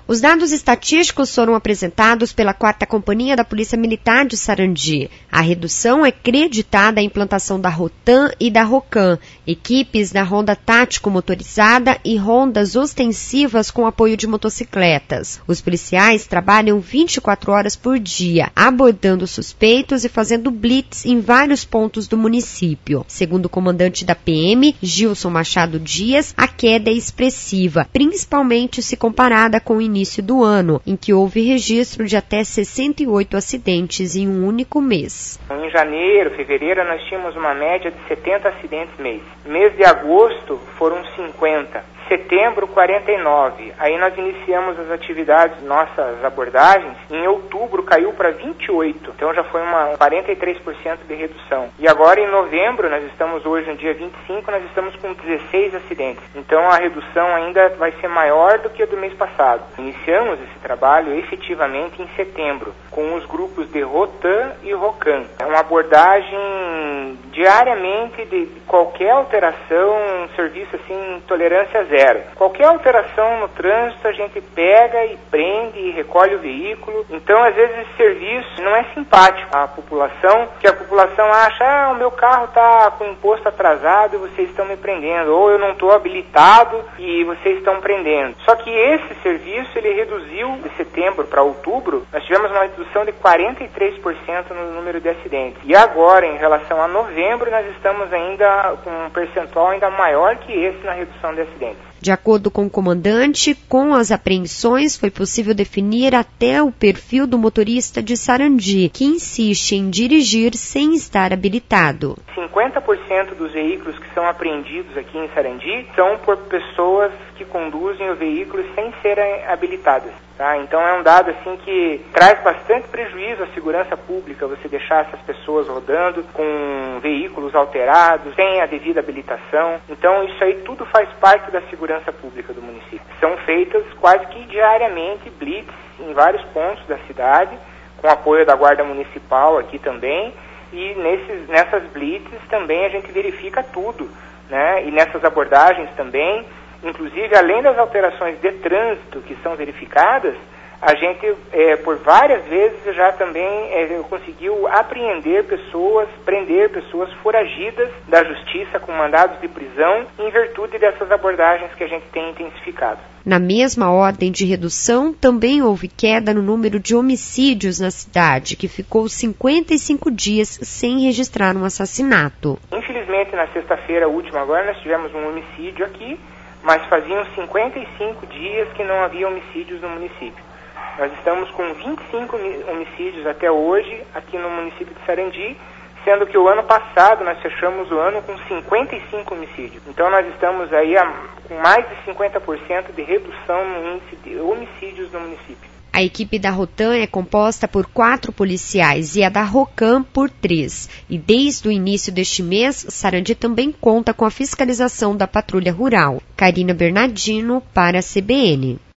Os dados estatísticos foram apresentados pela 4ª Companhia da Polícia Militar de Sarandi. A redução é creditada à implantação da Rotan e da Rocan, equipes da ronda tático motorizada e rondas ostensivas com apoio de motocicletas. Os policiais trabalham 24 horas por dia, abordando suspeitos e fazendo blitz em vários pontos do município. Segundo o comandante da PM, Gilson Machado Dias, a queda é expressiva, principalmente se comparada com o início do ano, em que houve registro de até 68 acidentes em um único mês. Em janeiro, fevereiro, nós tínhamos uma média de 70 acidentes mês. Mês de agosto foram 50. Setembro, 49. Aí nós iniciamos as atividades, nossas abordagens. Em outubro caiu para 28. Então já foi uma 43% de redução. E agora em novembro, nós estamos hoje no dia 25, nós estamos com 16 acidentes. Então a redução ainda vai ser maior do que a do mês passado. Iniciamos esse trabalho efetivamente em setembro, com os grupos de Rotan e Rocan. É uma abordagem diariamente de qualquer alteração, um serviço assim, tolerância zero. Qualquer alteração no trânsito a gente pega e prende e recolhe o veículo. Então, às vezes, esse serviço não é simpático à população, que a população acha, o meu carro está com imposto atrasado e vocês estão me prendendo, ou eu não estou habilitado e vocês estão prendendo. Só que esse serviço, ele reduziu de setembro para outubro, nós tivemos uma redução de 43% no número de acidentes. E agora, em relação a novembro, nós estamos ainda com um percentual ainda maior que esse na redução de acidentes. De acordo com o comandante, com as apreensões foi possível definir até o perfil do motorista de Sarandi, que insiste em dirigir sem estar habilitado. 50% dos veículos que são apreendidos aqui em Sarandi são por pessoas que conduzem o veículo sem serem habilitadas. Tá? Então é um dado assim que traz bastante prejuízo à segurança pública, você deixar essas pessoas rodando com veículos alterados, sem a devida habilitação. Então isso aí tudo faz parte da segurança pública do município. São feitas quase que diariamente blitz em vários pontos da cidade, com apoio da Guarda Municipal aqui também, e nessas blitzes também a gente verifica tudo, né? E nessas abordagens também, inclusive, além das alterações de trânsito que são verificadas, a gente, por várias vezes, já também conseguiu apreender pessoas, prender pessoas foragidas da justiça com mandados de prisão em virtude dessas abordagens que a gente tem intensificado. Na mesma ordem de redução, também houve queda no número de homicídios na cidade, que ficou 55 dias sem registrar um assassinato. Infelizmente, na sexta-feira última agora, nós tivemos um homicídio aqui, mas faziam 55 dias que não havia homicídios no município. Nós estamos com 25 homicídios até hoje aqui no município de Sarandi, sendo que o ano passado nós fechamos o ano com 55 homicídios. Então nós estamos aí com mais de 50% de redução no índice de homicídios no município. A equipe da Rotan é composta por 4 policiais e a da Rocan por 3. E desde o início deste mês, Sarandi também conta com a fiscalização da Patrulha Rural. Karina Bernardino para a CBN.